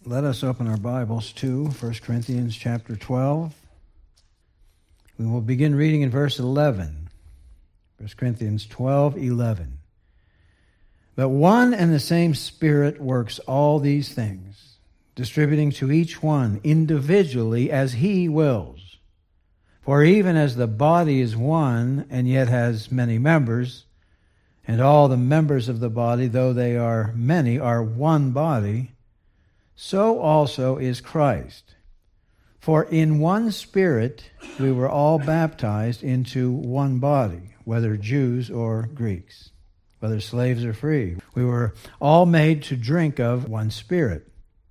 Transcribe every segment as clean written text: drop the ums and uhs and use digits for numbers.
Let us open our Bibles to 1 Corinthians chapter 12. We will begin reading in verse 11. 1 Corinthians 12:11. But one and the same Spirit works all these things, distributing to each one individually as He wills. For even as the body is one and yet has many members, and all the members of the body, though they are many, are one body, so also is Christ. For in one Spirit we were all baptized into one body, whether Jews or Greeks, whether slaves or free. We were all made to drink of one Spirit.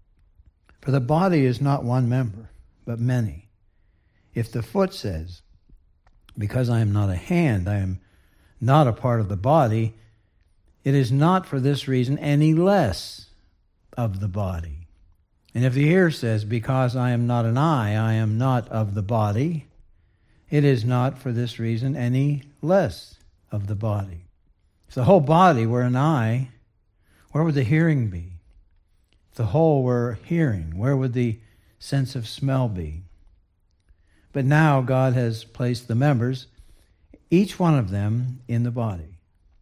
For the body is not one member, but many. If the foot says, because I am not a hand, I am not a part of the body, it is not for this reason any less of the body. And if the ear says, because I am not an eye, I am not of the body, it is not for this reason any less of the body. If the whole body were an eye, where would the hearing be? If the whole were hearing, where would the sense of smell be? But now God has placed the members, each one of them, in the body,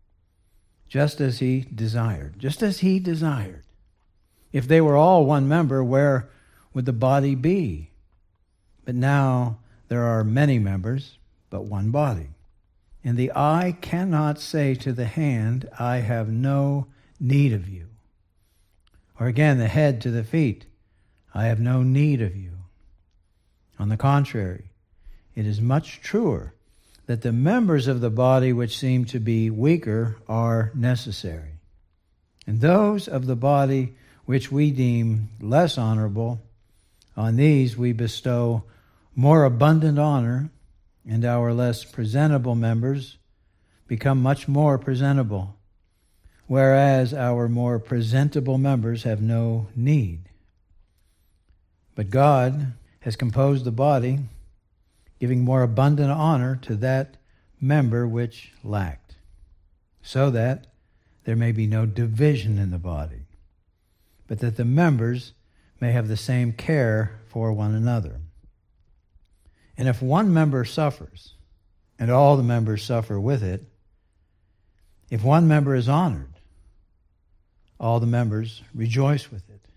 just as He desired. Just as He desired. If they were all one member, where would the body be? But now there are many members, but one body. And the eye cannot say to the hand, I have no need of you. Or again, the head to the feet, I have no need of you. On the contrary, it is much truer that the members of the body which seem to be weaker are necessary. And those of the body which we deem less honorable, on these we bestow more abundant honor, and our less presentable members become much more presentable, whereas our more presentable members have no need. But God has composed the body, giving more abundant honor to that member which lacked, so that there may be no division in the body, but that the members may have the same care for one another. And if one member suffers, and all the members suffer with it, if one member is honored, all the members rejoice with it.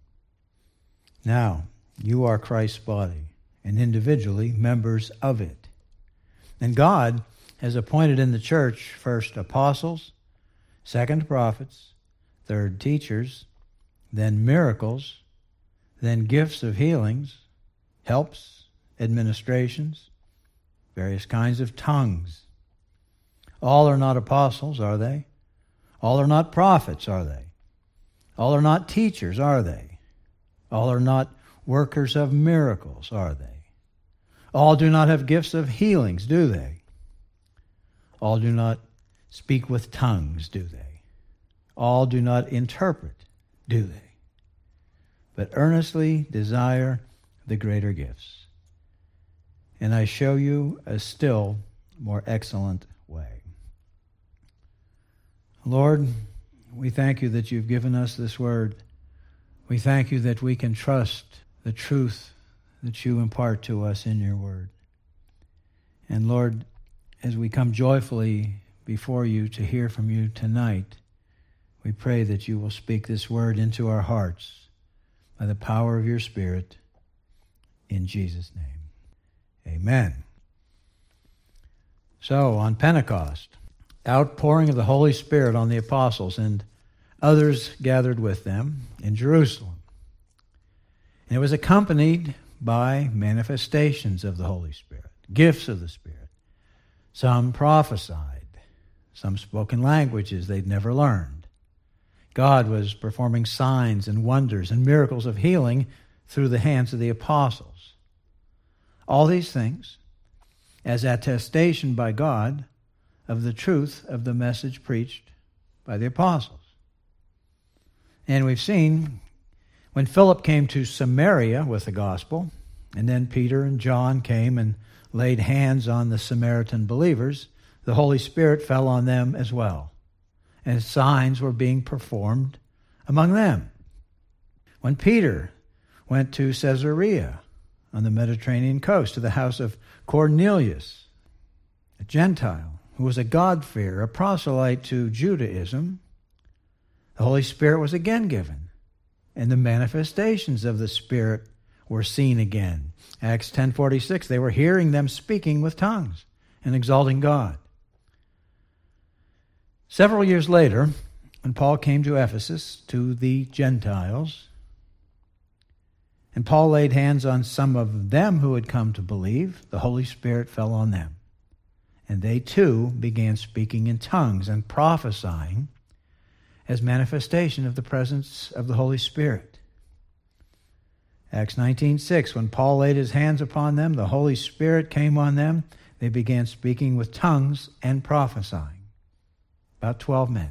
Now, you are Christ's body, and individually members of it. And God has appointed in the church first apostles, second prophets, third teachers, then miracles, then gifts of healings, helps, administrations, various kinds of tongues. All are not apostles, are they? All are not prophets, are they? All are not teachers, are they? All are not workers of miracles, are they? All do not have gifts of healings, do they? All do not speak with tongues, do they? All do not interpret, do they? But earnestly desire the greater gifts. And I show you a still more excellent way. Lord, we thank you that you've given us this word. We thank you that we can trust the truth that you impart to us in your word. And Lord, as we come joyfully before you to hear from you tonight, we pray that you will speak this word into our hearts by the power of your Spirit, in Jesus' name. Amen. So, on Pentecost, outpouring of the Holy Spirit on the apostles and others gathered with them in Jerusalem. And it was accompanied by manifestations of the Holy Spirit, gifts of the Spirit. Some prophesied, some spoke in languages they'd never learned. God was performing signs and wonders and miracles of healing through the hands of the apostles. All these things as attestation by God of the truth of the message preached by the apostles. And we've seen when Philip came to Samaria with the gospel, and then Peter and John came and laid hands on the Samaritan believers, the Holy Spirit fell on them as well, and signs were being performed among them. When Peter went to Caesarea on the Mediterranean coast to the house of Cornelius, a Gentile who was a God-fearer, a proselyte to Judaism, the Holy Spirit was again given, and the manifestations of the Spirit were seen again. Acts 10:46, they were hearing them speaking with tongues and exalting God. Several years later, when Paul came to Ephesus, to the Gentiles, and Paul laid hands on some of them who had come to believe, the Holy Spirit fell on them. And they too began speaking in tongues and prophesying as manifestation of the presence of the Holy Spirit. Acts 19:6, when Paul laid his hands upon them, the Holy Spirit came on them. They began speaking with tongues and prophesying. About 12 men.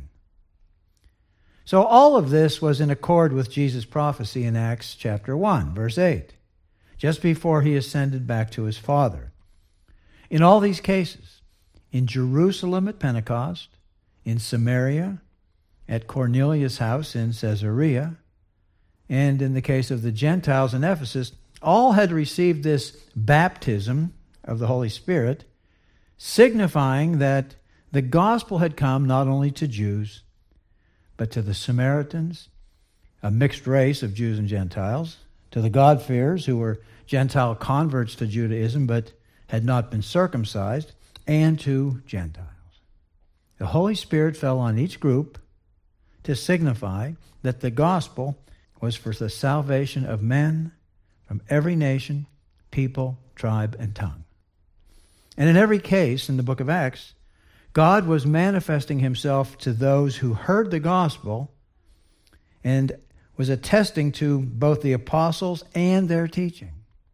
So all of this was in accord with Jesus' prophecy in Acts chapter 1, verse 8, just before he ascended back to his Father. In all these cases, in Jerusalem at Pentecost, in Samaria, at Cornelius' house in Caesarea, and in the case of the Gentiles in Ephesus, all had received this baptism of the Holy Spirit, signifying that the gospel had come not only to Jews, but to the Samaritans, a mixed race of Jews and Gentiles, to the God-fearers who were Gentile converts to Judaism but had not been circumcised, and to Gentiles. The Holy Spirit fell on each group to signify that the gospel was for the salvation of men from every nation, people, tribe, and tongue. And in every case in the book of Acts, God was manifesting himself to those who heard the gospel and was attesting to both the apostles and their teaching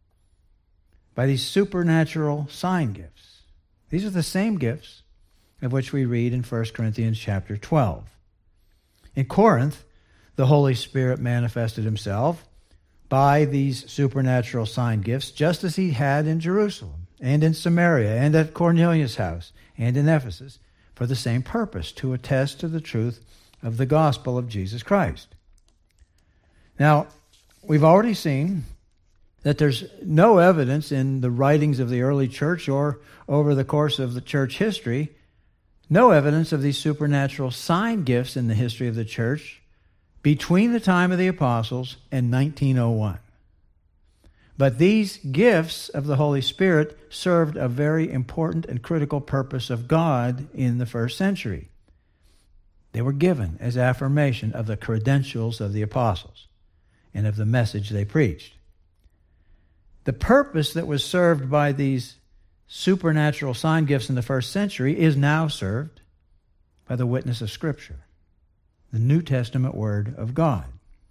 by these supernatural sign gifts. These are the same gifts of which we read in 1 Corinthians chapter 12. In Corinth, the Holy Spirit manifested himself by these supernatural sign gifts, just as he had in Jerusalem and in Samaria and at Cornelius' house and in Ephesus, for the same purpose, to attest to the truth of the gospel of Jesus Christ. Now, we've already seen that there's no evidence in the writings of the early church or over the course of the church history, no evidence of these supernatural sign gifts in the history of the church between the time of the apostles and 1901. But these gifts of the Holy Spirit served a very important and critical purpose of God in the first century. They were given as affirmation of the credentials of the apostles and of the message they preached. The purpose that was served by these supernatural sign gifts in the first century is now served by the witness of Scripture, the New Testament Word of God.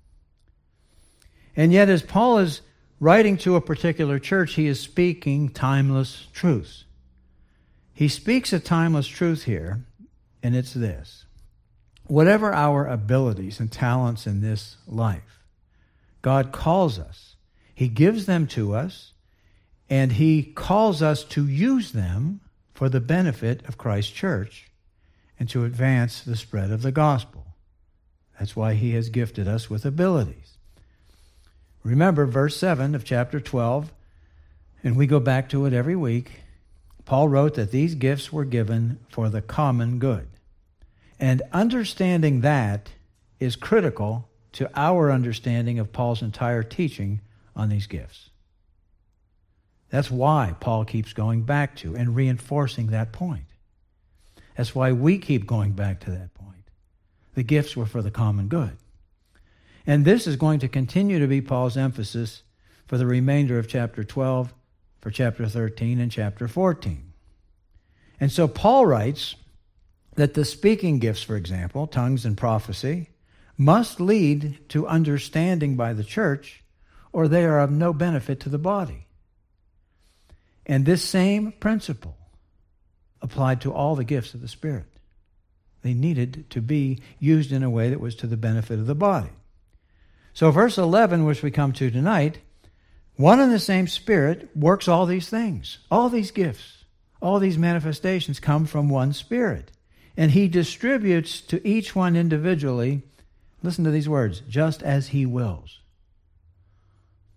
And yet, as Paul is writing to a particular church, he is speaking timeless truths. He speaks a timeless truth here, and it's this. Whatever our abilities and talents in this life, God calls us. He gives them to us, and he calls us to use them for the benefit of Christ's church and to advance the spread of the gospel. That's why he has gifted us with abilities. Remember verse 7 of chapter 12, and we go back to it every week. Paul wrote that these gifts were given for the common good. And understanding that is critical to our understanding of Paul's entire teaching on these gifts. That's why Paul keeps going back to and reinforcing that point. That's why we keep going back to that point. The gifts were for the common good. And this is going to continue to be Paul's emphasis for the remainder of chapter 12, for chapter 13, and chapter 14. And so Paul writes that the speaking gifts, for example, tongues and prophecy, must lead to understanding by the church, or they are of no benefit to the body. And this same principle applied to all the gifts of the Spirit. They needed to be used in a way that was to the benefit of the body. So verse 11, which we come to tonight, one and the same Spirit works all these things. All these gifts, all these manifestations come from one Spirit. And he distributes to each one individually, listen to these words, just as he wills.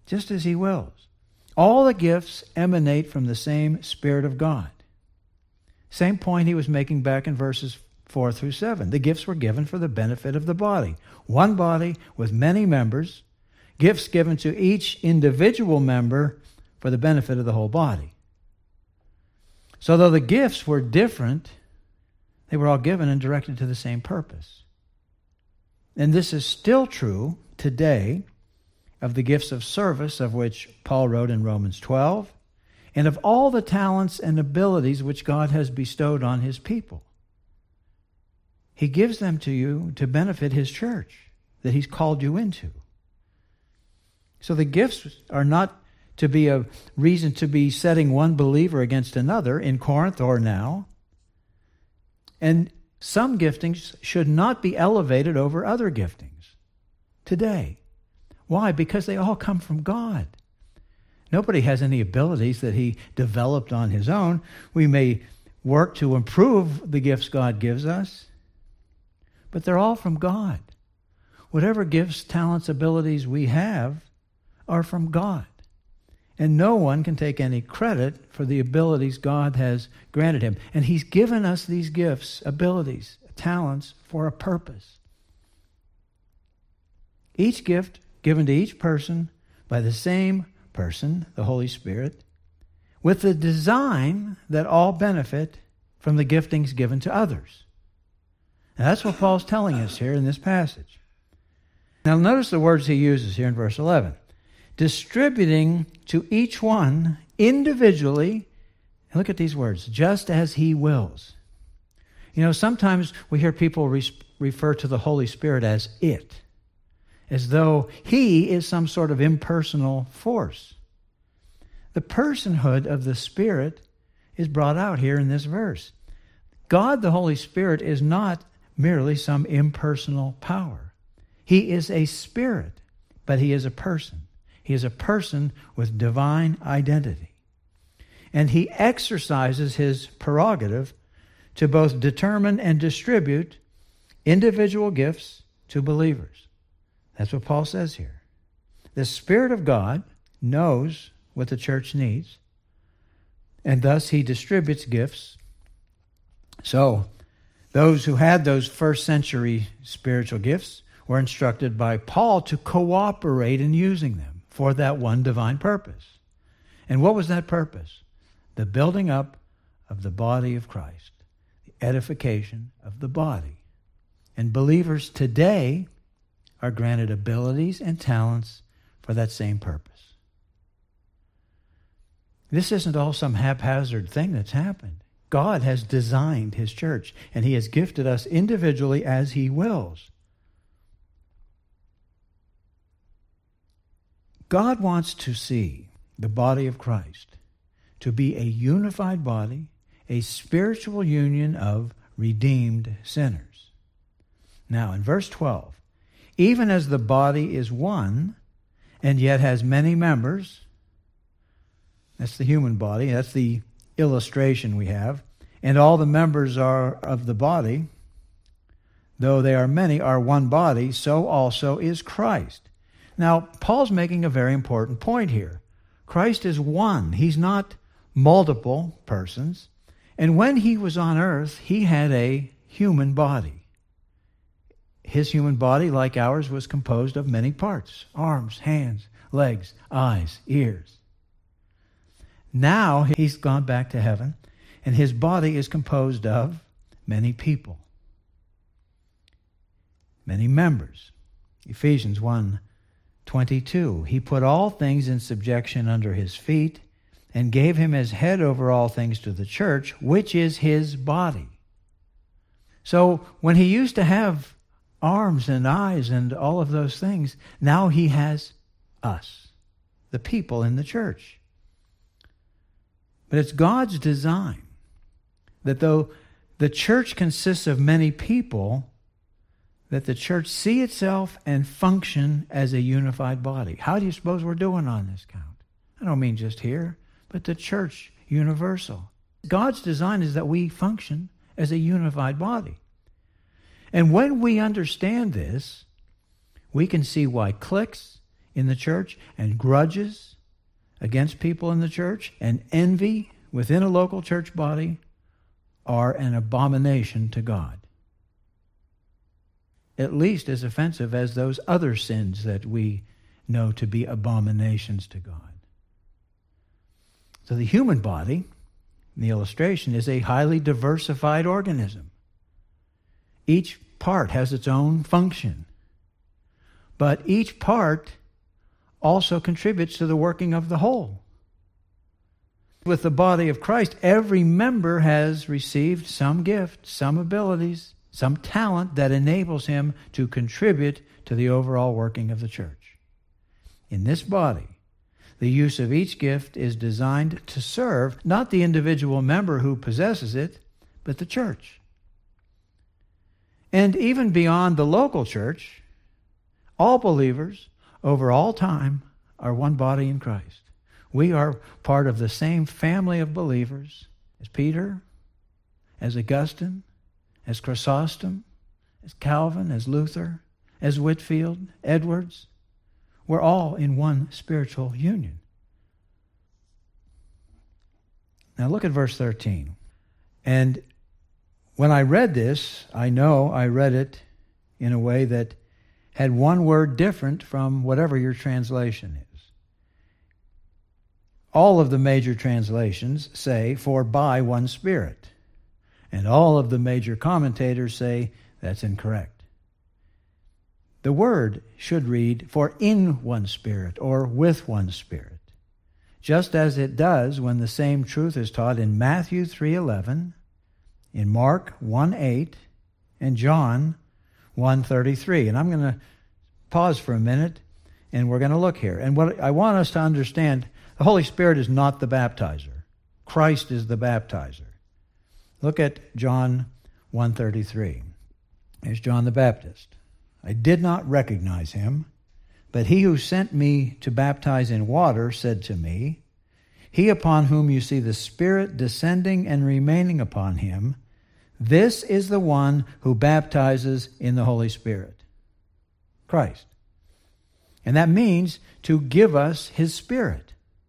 just as he wills. All the gifts emanate from the same Spirit of God. Same point he was making back in verses 4 through 7. The gifts were given for the benefit of the body. One body with many members, gifts given to each individual member for the benefit of the whole body. So though the gifts were different, they were all given and directed to the same purpose. And this is still true today of the gifts of service, of which Paul wrote in Romans 12, and of all the talents and abilities which God has bestowed on his people. He gives them to you to benefit his church that he's called you into. So the gifts are not to be a reason to be setting one believer against another in Corinth or now. And some giftings should not be elevated over other giftings today. Why? Because they all come from God. Nobody has any abilities that he developed on his own. We may work to improve the gifts God gives us, but they're all from God. Whatever gifts, talents, abilities we have are from God. And no one can take any credit for the abilities God has granted him. And he's given us these gifts, abilities, talents for a purpose. Each gift given to each person by the same person, the Holy Spirit, with the design that all benefit from the giftings given to others. Now that's what Paul's telling us here in this passage. Now notice the words he uses here in verse 11. Distributing to each one individually, and look at these words, just as he wills. You know, sometimes we hear people refer to the Holy Spirit as it, as though he is some sort of impersonal force. The personhood of the Spirit is brought out here in this verse. God, the Holy Spirit, is not merely some impersonal power. He is a spirit, but he is a person. He is a person with divine identity. And he exercises his prerogative to both determine and distribute individual gifts to believers. That's what Paul says here. The Spirit of God knows what the church needs, and thus he distributes gifts. So, those who had those first century spiritual gifts were instructed by Paul to cooperate in using them for that one divine purpose. And what was that purpose? The building up of the body of Christ, the edification of the body. And believers today are granted abilities and talents for that same purpose. This isn't all some haphazard thing that's happened. God has designed his church, and he has gifted us individually as he wills. God wants to see the body of Christ to be a unified body, a spiritual union of redeemed sinners. Now, in verse 12, even as the body is one and yet has many members, that's the human body, that's the illustration we have, and all the members are of the body, though they are many, are one body, so also is Christ. Now, Paul's making a very important point here. Christ is one. He's not multiple persons. And when he was on earth, he had a human body. His human body, like ours, was composed of many parts: arms, hands, legs, eyes, ears. Now he's gone back to heaven, and his body is composed of many people, many members. Ephesians 1:22, he put all things in subjection under his feet and gave him as head over all things to the church, which is his body. So when he used to have arms and eyes and all of those things, now he has us, the people in the church. But it's God's design that though the church consists of many people, that the church see itself and function as a unified body. How do you suppose we're doing on this count? I don't mean just here, but the church universal. God's design is that we function as a unified body. And when we understand this, we can see why cliques, in the church and grudges against people in the church and envy within a local church body are an abomination to God. At least as offensive as those other sins that we know to be abominations to God. So the human body, in the illustration, is a highly diversified organism. Each part has its own function. But each part also contributes to the working of the whole. With the body of Christ, every member has received some gift, some abilities, some talent that enables him to contribute to the overall working of the church. In this body, the use of each gift is designed to serve not the individual member who possesses it, but the church. And even beyond the local church, all believers over all time are one body in Christ. We are part of the same family of believers as Peter, as Augustine, as Chrysostom, as Calvin, as Luther, as Whitefield, Edwards. We're all in one spiritual union. Now look at verse 13. And when I read this, I know I read it in a way that had one word different from whatever your translation is. All of the major translations say, "for by one Spirit." And all of the major commentators say that's incorrect. The word should read, "for in one Spirit," or "with one Spirit," just as it does when the same truth is taught in Matthew 3:11, in Mark 1:8, and John 1:33. And I'm going to pause for a minute, and we're going to look here. And what I want us to understand, the Holy Spirit is not the baptizer. Christ is the baptizer. Look at John 1:33. There's John the Baptist. "I did not recognize him, but he who sent me to baptize in water said to me, 'He upon whom you see the Spirit descending and remaining upon him, this is the one who baptizes in the Holy Spirit.'" Christ. And that means to give us his Spirit,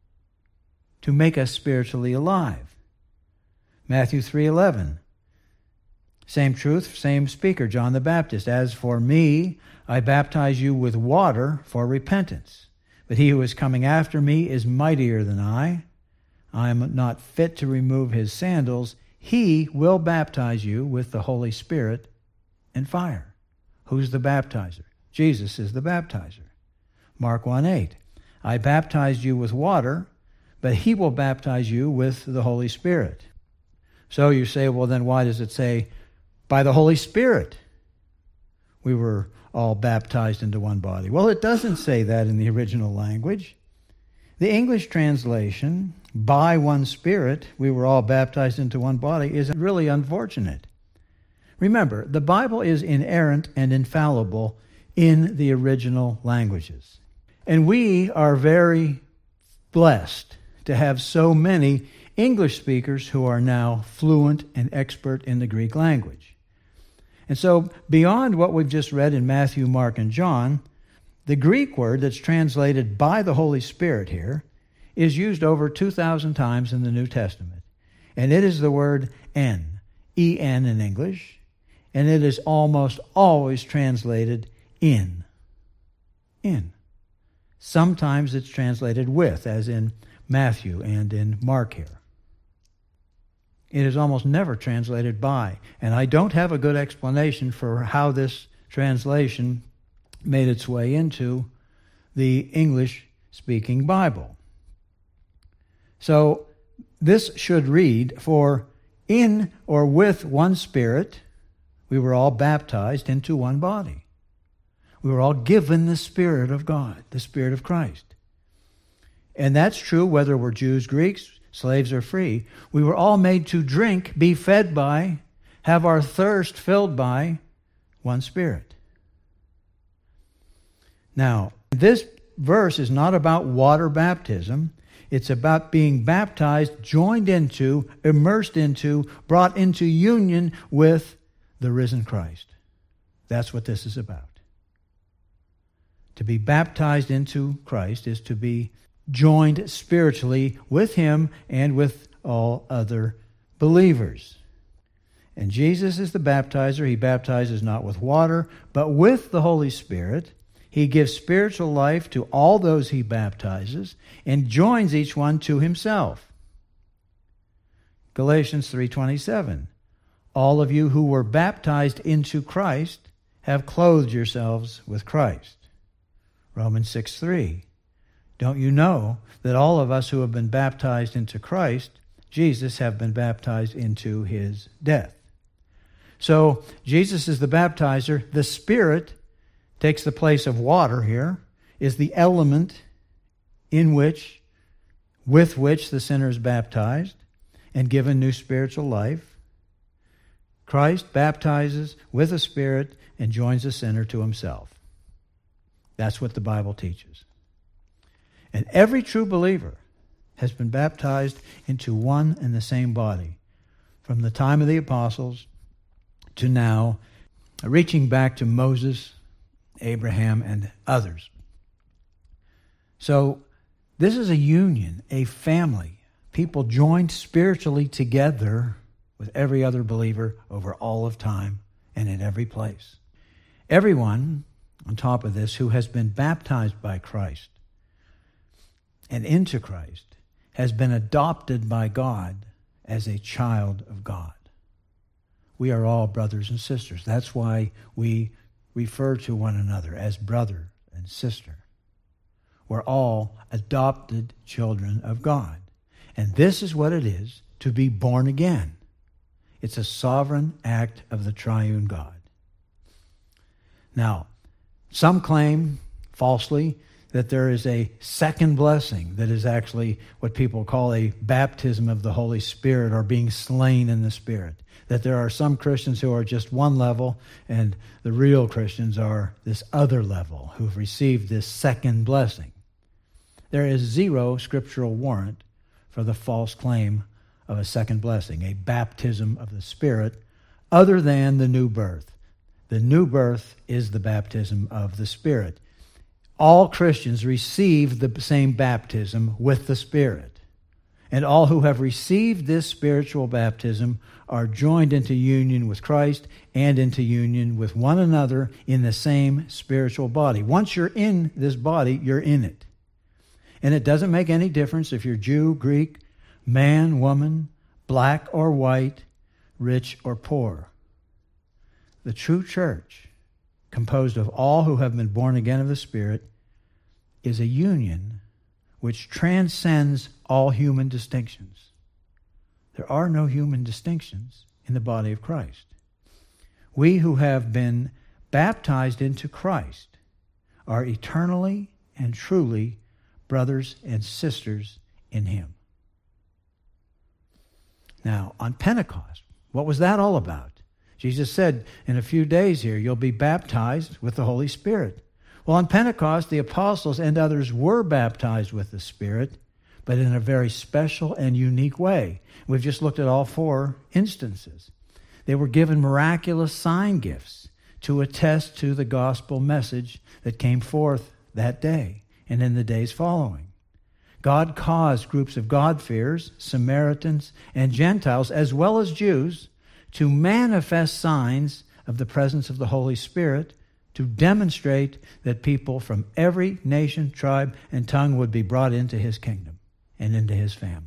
to make us spiritually alive. Matthew 3:11. Same truth, same speaker, John the Baptist. "As for me, I baptize you with water for repentance. But he who is coming after me is mightier than I. I am not fit to remove his sandals. He will baptize you with the Holy Spirit and fire." Who's the baptizer? Jesus is the baptizer. Mark 1:8. "I baptized you with water, but he will baptize you with the Holy Spirit." So you say, well, then why does it say, "by the Holy Spirit we were all baptized into one body"? Well, it doesn't say that in the original language. The English translation, "by one Spirit we were all baptized into one body," is really unfortunate. Remember, the Bible is inerrant and infallible in the original languages. And we are very blessed to have so many English speakers who are now fluent and expert in the Greek language. And so, beyond what we've just read in Matthew, Mark, and John, the Greek word that's translated "by the Holy Spirit" here is used over 2,000 times in the New Testament. And it is the word en, E-N in English, and it is almost always translated in. In. Sometimes it's translated with, as in Matthew and in Mark here. It is almost never translated by. And I don't have a good explanation for how this translation made its way into the English-speaking Bible. So this should read, "for in or with one Spirit we were all baptized into one body." We were all given the Spirit of God, the Spirit of Christ. And that's true whether we're Jews, Greeks, slaves, or free. We were all made to drink, be fed by, have our thirst filled by one Spirit. Now, this verse is not about water baptism. It's about being baptized, joined into, immersed into, brought into union with the risen Christ. That's what this is about. To be baptized into Christ is to be joined spiritually with Him and with all other believers. And Jesus is the baptizer. He baptizes not with water, but with the Holy Spirit. He gives spiritual life to all those He baptizes and joins each one to Himself. Galatians 3:27. All of you who were baptized into Christ have clothed yourselves with Christ. Romans 6:3. Don't you know that all of us who have been baptized into Christ, Jesus, have been baptized into His death? So Jesus is the baptizer. The Spirit takes the place of water here, is the element with which the sinner is baptized and given new spiritual life. Christ baptizes with the Spirit and joins the sinner to Himself. That's what the Bible teaches. And every true believer has been baptized into one and the same body from the time of the apostles to now, reaching back to Moses, Abraham, and others. So this is a union, a family, people joined spiritually together with every other believer over all of time and in every place. Everyone, on top of this, who has been baptized by Christ and into Christ has been adopted by God as a child of God. We are all brothers and sisters. That's why we refer to one another as brother and sister. We're all adopted children of God. And this is what it is to be born again. It's a sovereign act of the triune God. Now, some claim, falsely, that there is a second blessing that is actually what people call a baptism of the Holy Spirit or being slain in the Spirit. That there are some Christians who are just one level and the real Christians are this other level who've received this second blessing. There is zero scriptural warrant for the false claim of a second blessing, a baptism of the Spirit, other than the new birth. The new birth is the baptism of the Spirit. All Christians receive the same baptism with the Spirit. And all who have received this spiritual baptism are joined into union with Christ and into union with one another in the same spiritual body. Once you're in this body, you're in it. And it doesn't make any difference if you're Jew, Greek, man, woman, black or white, rich or poor. The true church, composed of all who have been born again of the Spirit, is a union which transcends all human distinctions. There are no human distinctions in the body of Christ. We who have been baptized into Christ are eternally and truly brothers and sisters in Him. Now, on Pentecost, what was that all about? Jesus said, in a few days here, you'll be baptized with the Holy Spirit. Well, on Pentecost, the apostles and others were baptized with the Spirit, but in a very special and unique way. We've just looked at all 4 instances. They were given miraculous sign gifts to attest to the gospel message that came forth that day and in the days following. God caused groups of God-fearers, Samaritans, and Gentiles, as well as Jews, to manifest signs of the presence of the Holy Spirit to demonstrate that people from every nation, tribe, and tongue would be brought into His kingdom and into His family.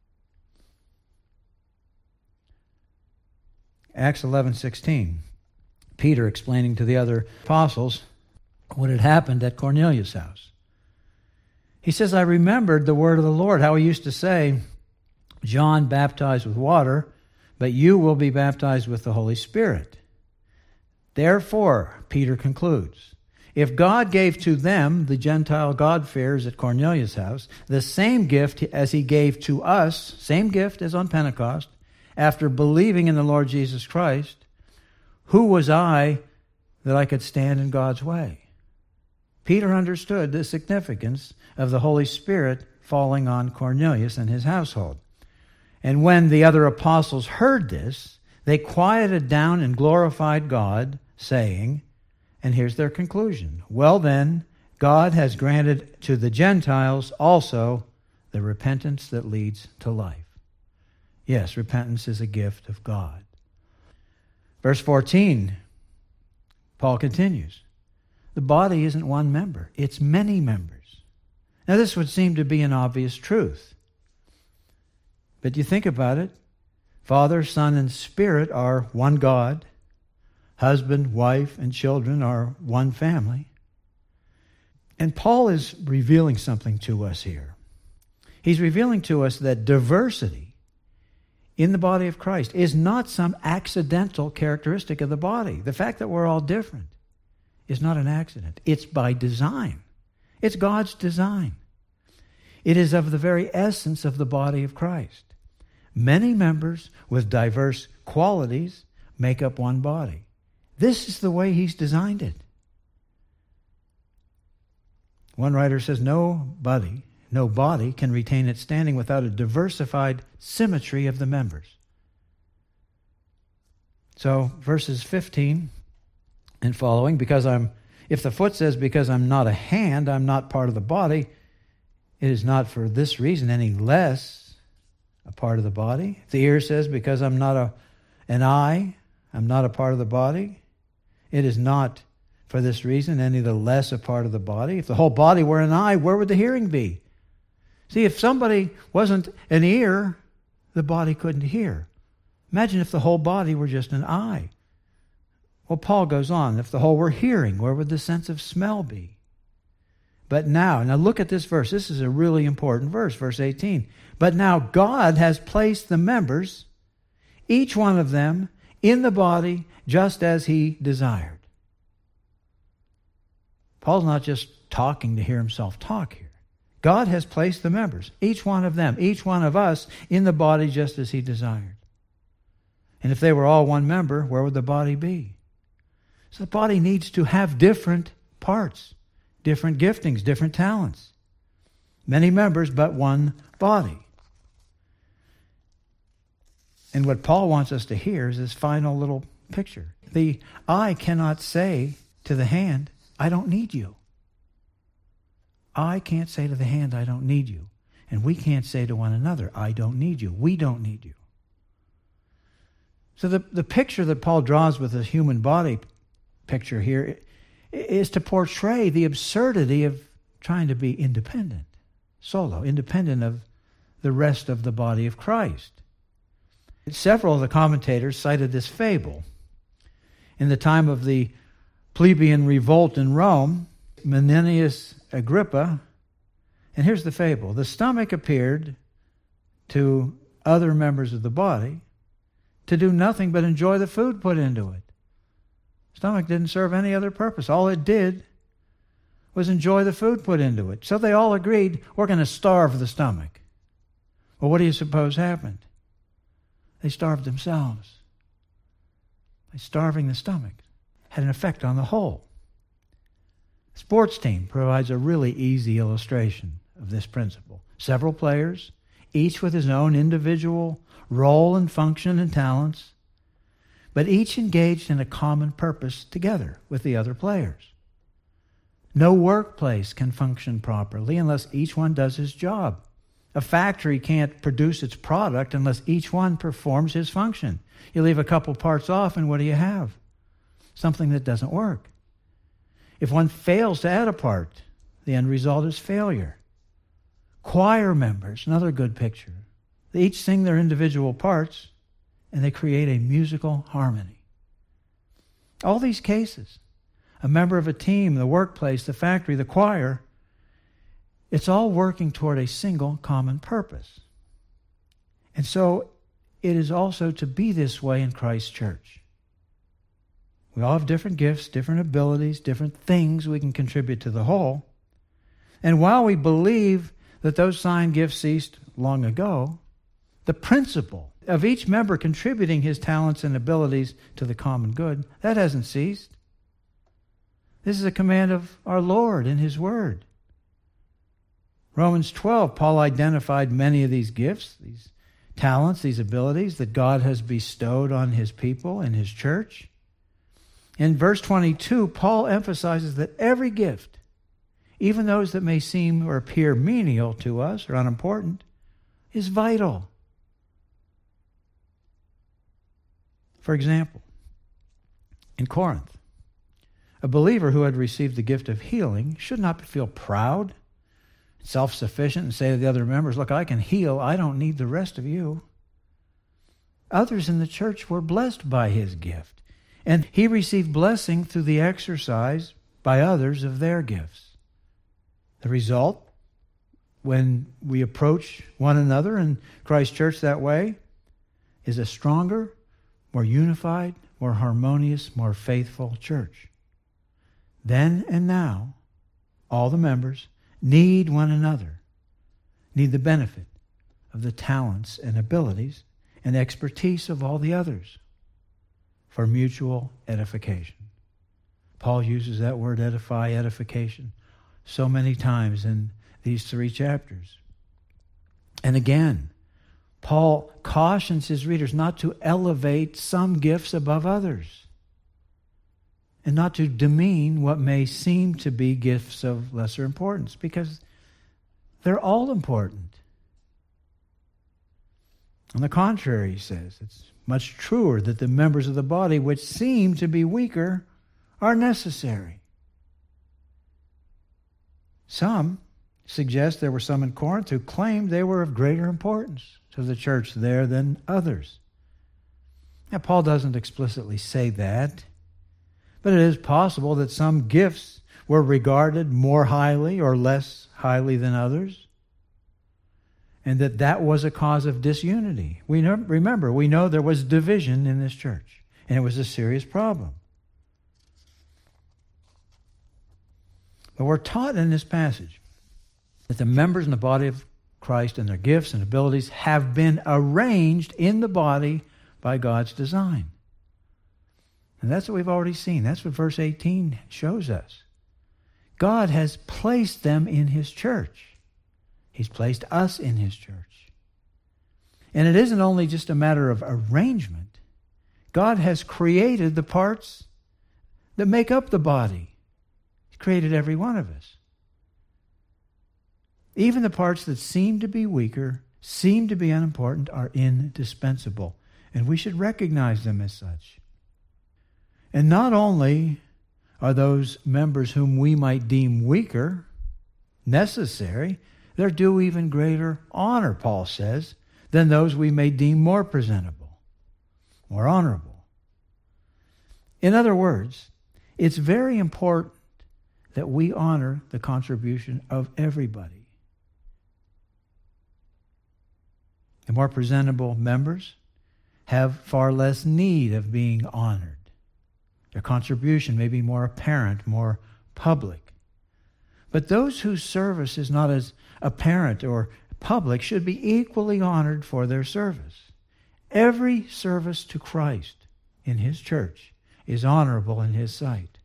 Acts 11:16, Peter explaining to the other apostles what had happened at Cornelius' house. He says, I remembered the word of the Lord, how He used to say, John baptized with water, but you will be baptized with the Holy Spirit. Therefore, Peter concludes, if God gave to them, the Gentile God-fearers at Cornelius' house, the same gift as He gave to us, same gift as on Pentecost, after believing in the Lord Jesus Christ, who was I that I could stand in God's way? Peter understood the significance of the Holy Spirit falling on Cornelius and his household. And when the other apostles heard this, they quieted down and glorified God, saying, and here's their conclusion, well then, God has granted to the Gentiles also the repentance that leads to life. Yes, repentance is a gift of God. Verse 14, Paul continues. The body isn't one member, it's many members. Now this would seem to be an obvious truth. But you think about it. Father, Son, and Spirit are one God. Husband, wife, and children are one family. And Paul is revealing something to us here. He's revealing to us that diversity in the body of Christ is not some accidental characteristic of the body. The fact that we're all different is not an accident. It's by design. It's God's design. It is of the very essence of the body of Christ. Many members with diverse qualities make up one body. This is the way He's designed it. One writer says, no body can retain its standing without a diversified symmetry of the members. So, verses 15 and following, if the foot says, because I'm not a hand, I'm not part of the body, it is not for this reason any less a part of the body. If the ear says, because I'm not an eye, I'm not a part of the body, it is not for this reason any the less a part of the body. If the whole body were an eye, where would the hearing be? See, if somebody wasn't an ear, the body couldn't hear. Imagine if the whole body were just an eye. Well, Paul goes on, if the whole were hearing, where would the sense of smell be? But now look at this verse. This is a really important verse, verse 18. But now God has placed the members, each one of them, in the body just as He desired. Paul's not just talking to hear himself talk here. God has placed the members, each one of them, each one of us, in the body just as He desired. And if they were all one member, where would the body be? So the body needs to have different parts, different giftings, different talents. Many members, but one body. And what Paul wants us to hear is this final little picture. The eye cannot say to the hand, I don't need you. I can't say to the hand, I don't need you. And we can't say to one another, I don't need you. We don't need you. So the picture that Paul draws with the human body picture here is to portray the absurdity of trying to be independent, solo, independent of the rest of the body of Christ. Several of the commentators cited this fable. In the time of the plebeian revolt in Rome, Menenius Agrippa, and here's the fable. The stomach appeared to other members of the body to do nothing but enjoy the food put into it. Stomach didn't serve any other purpose. All it did was enjoy the food put into it. So they all agreed, we're going to starve the stomach. Well, what do you suppose happened? They starved themselves. By starving the stomach had an effect on the whole. The sports team provides a really easy illustration of this principle. Several players, each with his own individual role and function and talents, but each engaged in a common purpose together with the other players. No workplace can function properly unless each one does his job. A factory can't produce its product unless each one performs his function. You leave a couple parts off and what do you have? Something that doesn't work. If one fails to add a part, the end result is failure. Choir members, another good picture. They each sing their individual parts and they create a musical harmony. All these cases, a member of a team, the workplace, the factory, the choir, it's all working toward a single common purpose. And so it is also to be this way in Christ's church. We all have different gifts, different abilities, different things we can contribute to the whole. And while we believe that those sign gifts ceased long ago, the principle of each member contributing his talents and abilities to the common good, that hasn't ceased. This is a command of our Lord in His Word. Romans 12, Paul identified many of these gifts, these talents, these abilities that God has bestowed on His people and His church. In verse 22, Paul emphasizes that every gift, even those that may seem or appear menial to us or unimportant, is vital. For example, in Corinth, a believer who had received the gift of healing should not feel proud, self-sufficient, and say to the other members, look, I can heal. I don't need the rest of you. Others in the church were blessed by his gift, and he received blessing through the exercise by others of their gifts. The result, when we approach one another in Christ's church that way, is a stronger, more unified, more harmonious, more faithful church. Then and now, all the members need one another, need the benefit of the talents and abilities and expertise of all the others for mutual edification. Paul uses that word edify, edification, so many times in these 3 chapters. And again, Paul cautions his readers not to elevate some gifts above others and not to demean what may seem to be gifts of lesser importance, because they're all important. On the contrary, he says, it's much truer that the members of the body which seem to be weaker are necessary. Some suggest there were some in Corinth who claimed they were of greater importance to the church there than others. Now, Paul doesn't explicitly say that, but it is possible that some gifts were regarded more highly or less highly than others, and that was a cause of disunity. We know there was division in this church, and it was a serious problem. But we're taught in this passage that the members in the body of Christ and their gifts and abilities have been arranged in the body by God's design. And that's what we've already seen. That's what verse 18 shows us. God has placed them in His church. He's placed us in His church. And it isn't only just a matter of arrangement. God has created the parts that make up the body. He's created every one of us. Even the parts that seem to be weaker, seem to be unimportant, are indispensable. And we should recognize them as such. And not only are those members whom we might deem weaker necessary, they're due even greater honor, Paul says, than those we may deem more presentable, more honorable. In other words, it's very important that we honor the contribution of everybody. The more presentable members have far less need of being honored. Their contribution may be more apparent, more public. But those whose service is not as apparent or public should be equally honored for their service. Every service to Christ in His church is honorable in His sight.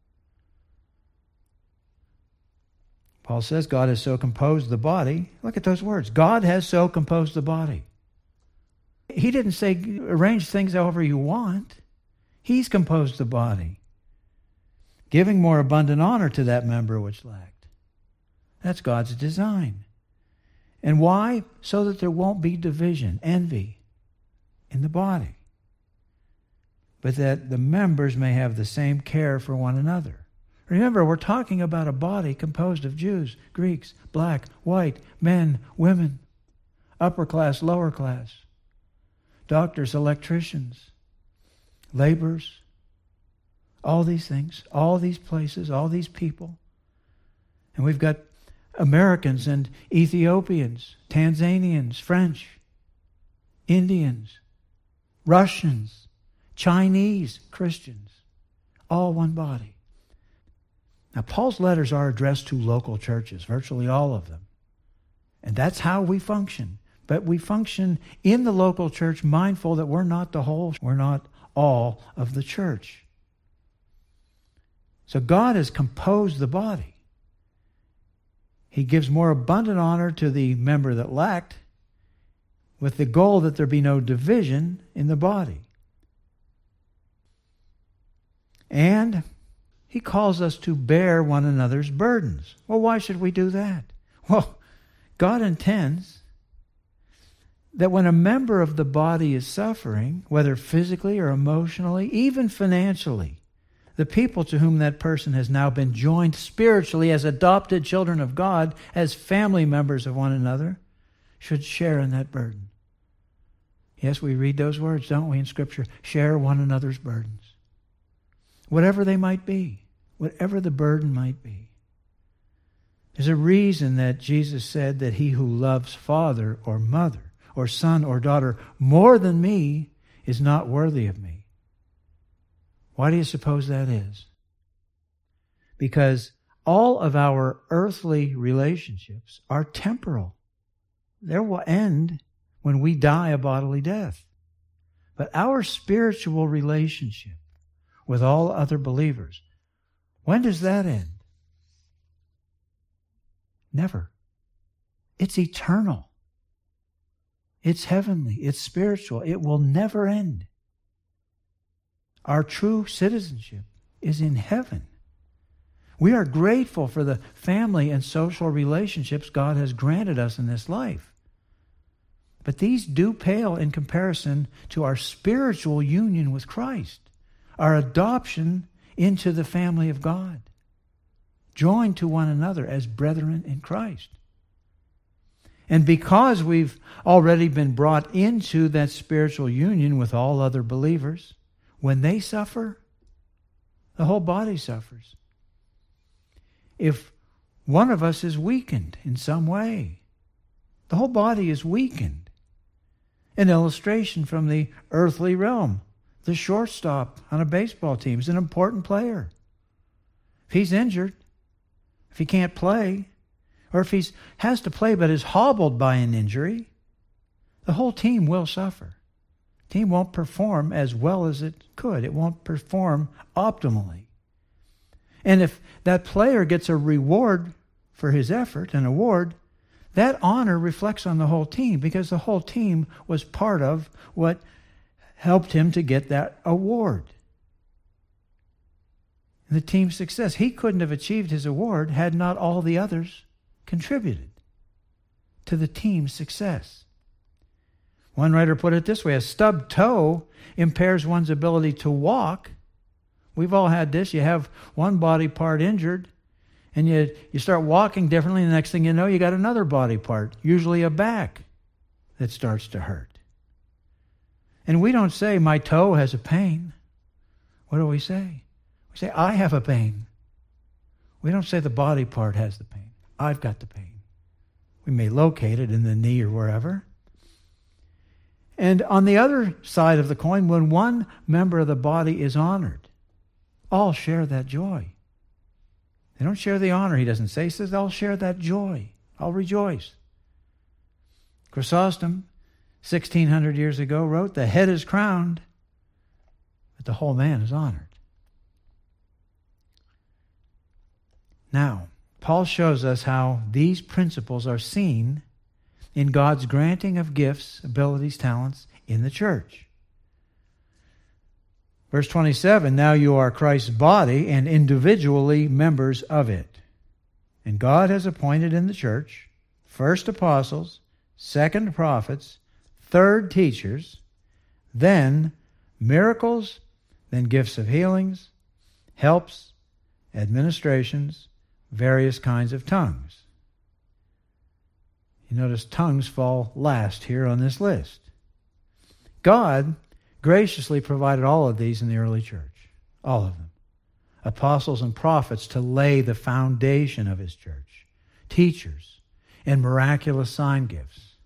Paul says God has so composed the body. Look at those words. God has so composed the body. He didn't say arrange things however you want. He's composed the body, giving more abundant honor to that member which lacked. That's God's design. And why? So that there won't be division, envy in the body, but that the members may have the same care for one another. Remember, we're talking about a body composed of Jews, Greeks, black, white, men, women, upper class, lower class, doctors, electricians, laborers, all these things, all these places, all these people. And we've got Americans and Ethiopians, Tanzanians, French, Indians, Russians, Chinese Christians, all one body. Now, Paul's letters are addressed to local churches, virtually all of them. And that's how we function. But we function in the local church mindful that we're not the whole, we're not all of the church. So God has composed the body. He gives more abundant honor to the member that lacked, with the goal that there be no division in the body. And He calls us to bear one another's burdens. Well, why should we do that? Well, God intends that when a member of the body is suffering, whether physically or emotionally, even financially, the people to whom that person has now been joined spiritually as adopted children of God, as family members of one another, should share in that burden. Yes, we read those words, don't we, in Scripture? Share one another's burdens. Whatever they might be, whatever the burden might be. There's a reason that Jesus said that he who loves father or mother or son or daughter more than me is not worthy of me. Why do you suppose that is? Because all of our earthly relationships are temporal. They will end when we die a bodily death. But our spiritual relationship with all other believers, when does that end? Never. It's eternal. It's heavenly. It's spiritual. It will never end. Our true citizenship is in heaven. We are grateful for the family and social relationships God has granted us in this life. But these do pale in comparison to our spiritual union with Christ, our adoption into the family of God, joined to one another as brethren in Christ. And because we've already been brought into that spiritual union with all other believers, when they suffer, the whole body suffers. If one of us is weakened in some way, the whole body is weakened. An illustration from the earthly realm. The shortstop on a baseball team is an important player. If he's injured, if he can't play, or if he has to play but is hobbled by an injury, the whole team will suffer. The team won't perform as well as it could. It won't perform optimally. And if that player gets a reward for his effort, an award, that honor reflects on the whole team because the whole team was part of what helped him to get that award. And the team's success. He couldn't have achieved his award had not all the others contributed to the team's success. One writer put it this way: a stubbed toe impairs one's ability to walk. We've all had this. You have one body part injured, and you start walking differently, and the next thing you know, you got another body part, usually a back, that starts to hurt. And we don't say, my toe has a pain. What do we say? We say, I have a pain. We don't say the body part has the pain. I've got the pain. We may locate it in the knee or wherever. And on the other side of the coin, when one member of the body is honored, all share that joy. They don't share the honor, he doesn't say. He says, I'll share that joy. I'll rejoice. Chrysostom, 1,600 years ago, wrote, the head is crowned, but the whole man is honored. Now, Paul shows us how these principles are seen in God's granting of gifts, abilities, talents in the church. Verse 27, now you are Christ's body and individually members of it. And God has appointed in the church first apostles, second prophets, third teachers, then miracles, then gifts of healings, helps, administrations, various kinds of tongues. You notice tongues fall last here on this list. God graciously provided all of these in the early church. All of them. Apostles and prophets to lay the foundation of his church. Teachers and miraculous sign gifts.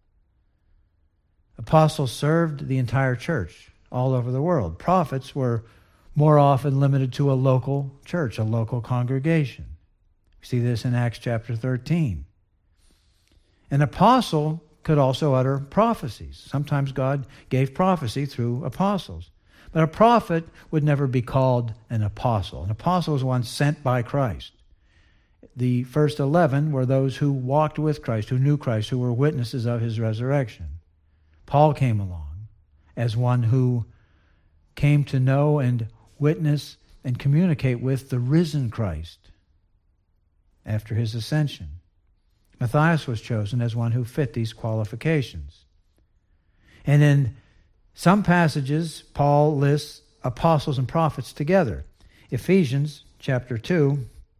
Apostles served the entire church all over the world. Prophets were more often limited to a local church, a local congregation. We see this in Acts chapter 13. An apostle could also utter prophecies. Sometimes God gave prophecy through apostles. But a prophet would never be called an apostle. An apostle was one sent by Christ. The first 11 were those who walked with Christ, who knew Christ, who were witnesses of his resurrection. Paul came along as one who came to know and witness and communicate with the risen Christ after his ascension. Matthias was chosen as one who fit these qualifications. And in some passages, Paul lists apostles and prophets together. Ephesians chapter 2,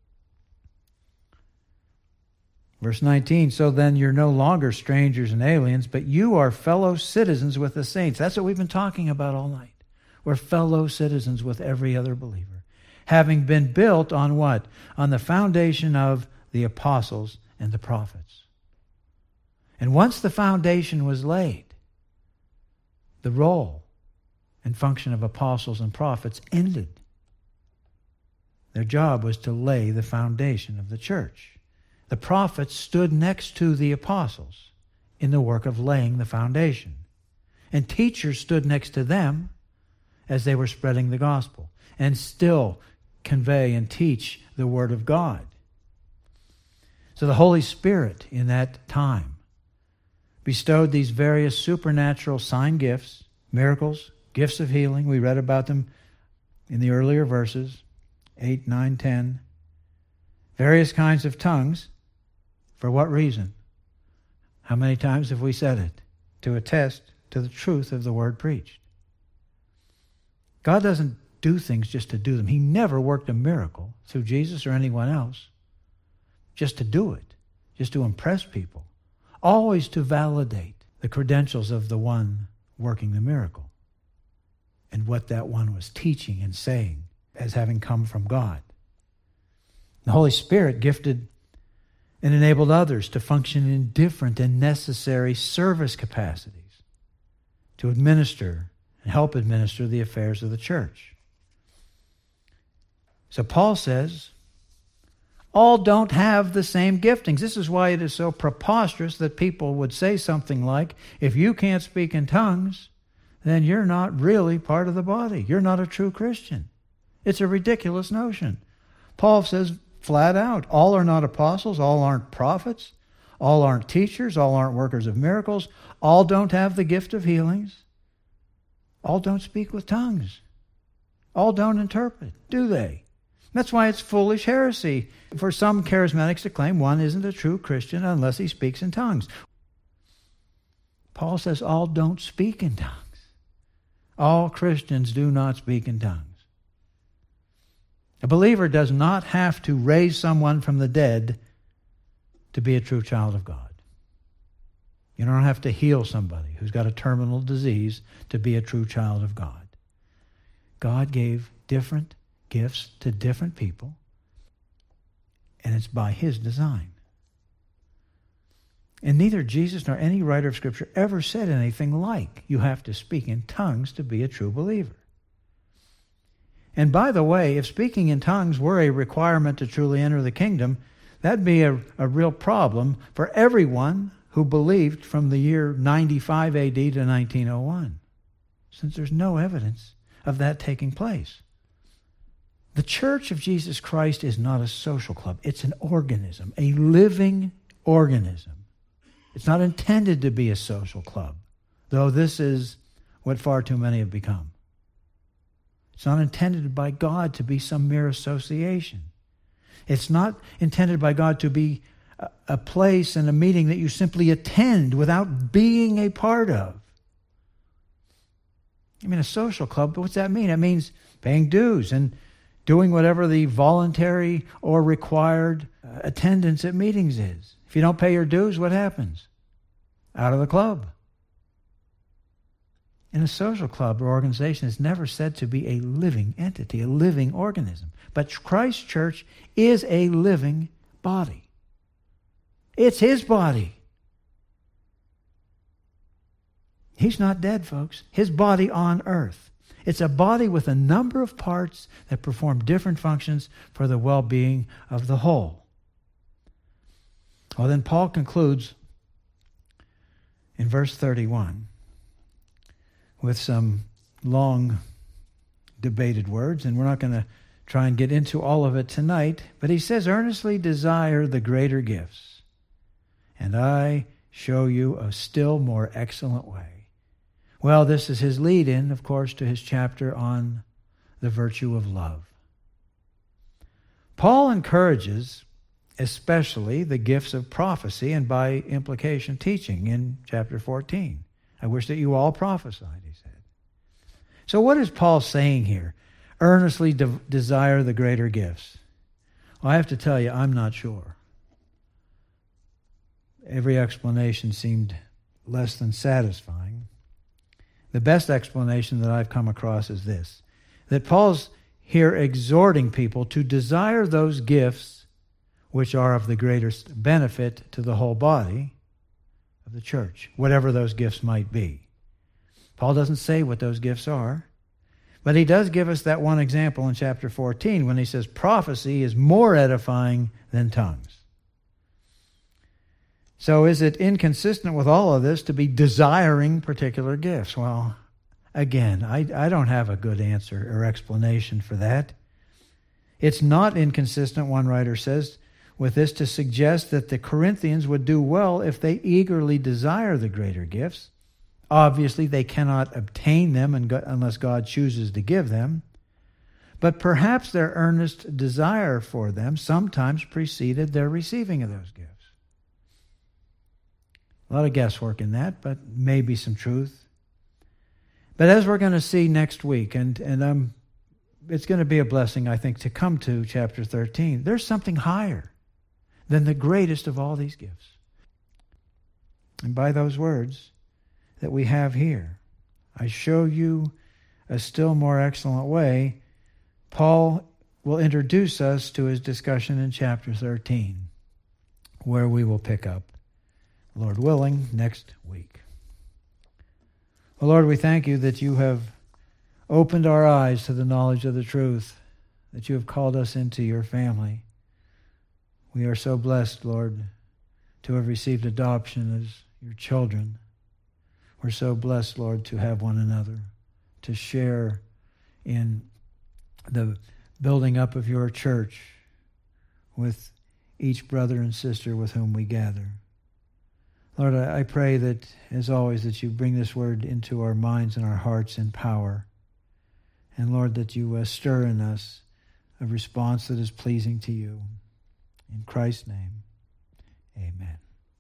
verse 19, so then you're no longer strangers and aliens, but you are fellow citizens with the saints. That's what we've been talking about all night. We're fellow citizens with every other believer, having been built on what? On the foundation of the apostles and the prophets. And once the foundation was laid, the role and function of apostles and prophets ended. Their job was to lay the foundation of the church. The prophets stood next to the apostles in the work of laying the foundation. And teachers stood next to them as they were spreading the gospel and still convey and teach the Word of God. So the Holy Spirit in that time bestowed these various supernatural sign gifts, miracles, gifts of healing. We read about them in the earlier verses, 8, 9, 10. Various kinds of tongues. For what reason? How many times have we said it? To attest to the truth of the word preached. God doesn't do things just to do them. He never worked a miracle through Jesus or anyone else just to do it, just to impress people. Always to validate the credentials of the one working the miracle and what that one was teaching and saying as having come from God. The Holy Spirit gifted and enabled others to function in different and necessary service capacities to administer and help administer the affairs of the church. So Paul says, all don't have the same giftings. This is why it is so preposterous that people would say something like, if you can't speak in tongues, then you're not really part of the body. You're not a true Christian. It's a ridiculous notion. Paul says flat out, all are not apostles, all aren't prophets, all aren't teachers, all aren't workers of miracles, all don't have the gift of healings, all don't speak with tongues, all don't interpret, do they? That's why it's foolish heresy for some charismatics to claim one isn't a true Christian unless he speaks in tongues. Paul says all don't speak in tongues. All Christians do not speak in tongues. A believer does not have to raise someone from the dead to be a true child of God. You don't have to heal somebody who's got a terminal disease to be a true child of God. God gave different gifts to different people, and it's by His design. And neither Jesus nor any writer of Scripture ever said anything like you have to speak in tongues to be a true believer. And by the way, if speaking in tongues were a requirement to truly enter the kingdom, that'd be a real problem for everyone who believed from the year 95 AD to 1901, since there's no evidence of that taking place. The Church of Jesus Christ is not a social club. It's an organism, a living organism. It's not intended to be a social club, though this is what far too many have become. It's not intended by God to be some mere association. It's not intended by God to be a place and a meeting that you simply attend without being a part of. I mean, a social club, but what's that mean? It means paying dues and doing whatever the voluntary or required attendance at meetings is. If you don't pay your dues, what happens? Out of the club. And a social club or organization is never said to be a living entity, a living organism. But Christ's church is a living body. It's His body. He's not dead, folks. His body on earth. It's a body with a number of parts that perform different functions for the well-being of the whole. Well, then Paul concludes in verse 31 with some long debated words, and we're not going to try and get into all of it tonight, but he says, earnestly desire the greater gifts, and I show you a still more excellent way. Well, this is his lead-in, of course, to his chapter on the virtue of love. Paul encourages especially the gifts of prophecy and by implication teaching in chapter 14. I wish that you all prophesied, he said. So what is Paul saying here? Earnestly desire the greater gifts. Well, I have to tell you, I'm not sure. Every explanation seemed less than satisfying. The best explanation that I've come across is this, that Paul's here exhorting people to desire those gifts which are of the greatest benefit to the whole body of the church, whatever those gifts might be. Paul doesn't say what those gifts are, but he does give us that one example in chapter 14 when he says prophecy is more edifying than tongues. So is it inconsistent with all of this to be desiring particular gifts? Well, again, I don't have a good answer or explanation for that. It's not inconsistent, one writer says, with this to suggest that the Corinthians would do well if they eagerly desire the greater gifts. Obviously, they cannot obtain them unless God chooses to give them. But perhaps their earnest desire for them sometimes preceded their receiving of those gifts. A lot of guesswork in that, but maybe some truth. But as we're going to see next week, and it's going to be a blessing, I think, to come to chapter 13, there's something higher than the greatest of all these gifts. And by those words that we have here, I show you a still more excellent way. Paul will introduce us to his discussion in chapter 13, where we will pick up, Lord willing, next week. Well, Lord, we thank you that you have opened our eyes to the knowledge of the truth, that you have called us into your family. We are so blessed, Lord, to have received adoption as your children. We're so blessed, Lord, to have one another, to share in the building up of your church with each brother and sister with whom we gather. Lord, I pray that, as always, that you bring this word into our minds and our hearts in power. And, Lord, that you stir in us a response that is pleasing to you. In Christ's name, amen.